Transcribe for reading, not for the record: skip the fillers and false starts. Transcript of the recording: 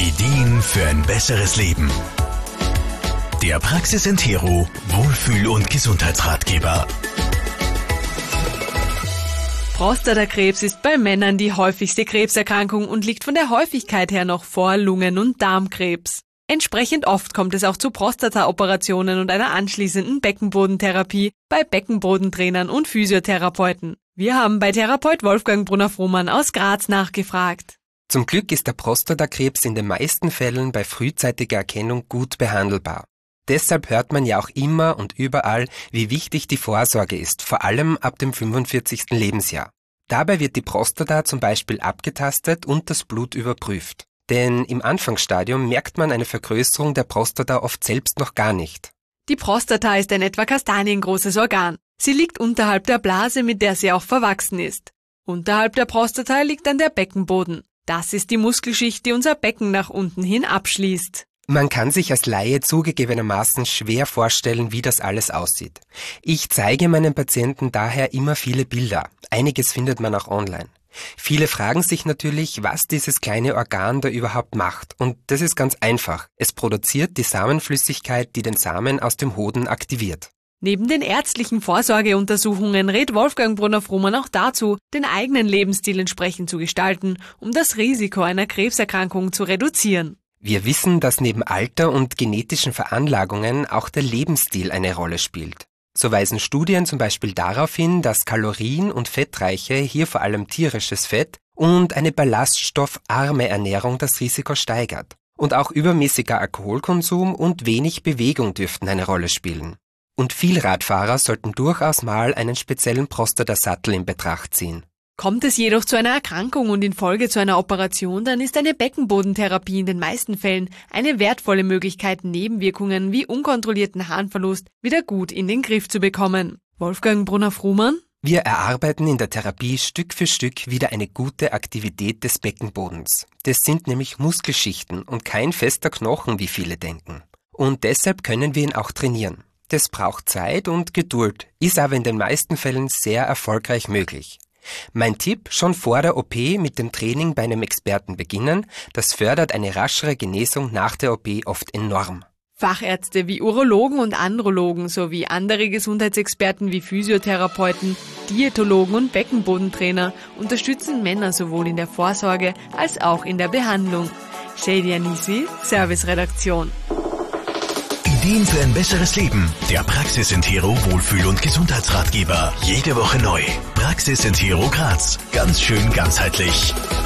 Ideen für ein besseres Leben. Der Praxis Entero Wohlfühl- und Gesundheitsratgeber. Prostatakrebs ist bei Männern die häufigste Krebserkrankung und liegt von der Häufigkeit her noch vor Lungen- und Darmkrebs. Entsprechend oft kommt es auch zu Prostata-Operationen und einer anschließenden Beckenbodentherapie bei Beckenbodentrainern und Physiotherapeuten. Wir haben bei Therapeut Wolfgang Brunner-Frohmann aus Graz nachgefragt. Zum Glück ist der Prostatakrebs in den meisten Fällen bei frühzeitiger Erkennung gut behandelbar. Deshalb hört man ja auch immer und überall, wie wichtig die Vorsorge ist, vor allem ab dem 45. Lebensjahr. Dabei wird die Prostata zum Beispiel abgetastet und das Blut überprüft. Denn im Anfangsstadium merkt man eine Vergrößerung der Prostata oft selbst noch gar nicht. Die Prostata ist ein etwa kastaniengroßes Organ. Sie liegt unterhalb der Blase, mit der sie auch verwachsen ist. Unterhalb der Prostata liegt dann der Beckenboden. Das ist die Muskelschicht, die unser Becken nach unten hin abschließt. Man kann sich als Laie zugegebenermaßen schwer vorstellen, wie das alles aussieht. Ich zeige meinen Patienten daher immer viele Bilder. Einiges findet man auch online. Viele fragen sich natürlich, was dieses kleine Organ da überhaupt macht. Und das ist ganz einfach. Es produziert die Samenflüssigkeit, die den Samen aus dem Hoden aktiviert. Neben den ärztlichen Vorsorgeuntersuchungen rät Wolfgang Brunner-Frohmann auch dazu, den eigenen Lebensstil entsprechend zu gestalten, um das Risiko einer Krebserkrankung zu reduzieren. Wir wissen, dass neben Alter und genetischen Veranlagungen auch der Lebensstil eine Rolle spielt. So weisen Studien zum Beispiel darauf hin, dass kalorien- und fettreiche, hier vor allem tierisches Fett, und eine ballaststoffarme Ernährung das Risiko steigert. Und auch übermäßiger Alkoholkonsum und wenig Bewegung dürften eine Rolle spielen. Und viel Radfahrer sollten durchaus mal einen speziellen Prostatasattel in Betracht ziehen. Kommt es jedoch zu einer Erkrankung und in Folge zu einer Operation, dann ist eine Beckenbodentherapie in den meisten Fällen eine wertvolle Möglichkeit, Nebenwirkungen wie unkontrollierten Harnverlust wieder gut in den Griff zu bekommen. Wolfgang Brunner-Frohmann? Wir erarbeiten in der Therapie Stück für Stück wieder eine gute Aktivität des Beckenbodens. Das sind nämlich Muskelschichten und kein fester Knochen, wie viele denken. Und deshalb können wir ihn auch trainieren. Das braucht Zeit und Geduld, ist aber in den meisten Fällen sehr erfolgreich möglich. Mein Tipp, schon vor der OP mit dem Training bei einem Experten beginnen, das fördert eine raschere Genesung nach der OP oft enorm. Fachärzte wie Urologen und Andrologen sowie andere Gesundheitsexperten wie Physiotherapeuten, Diätologen und Beckenbodentrainer unterstützen Männer sowohl in der Vorsorge als auch in der Behandlung. Shady Anisi, Serviceredaktion. Ideen für ein besseres Leben. Der Praxis Entero Wohlfühl- und Gesundheitsratgeber. Jede Woche neu. Praxis Entero Graz. Ganz schön ganzheitlich.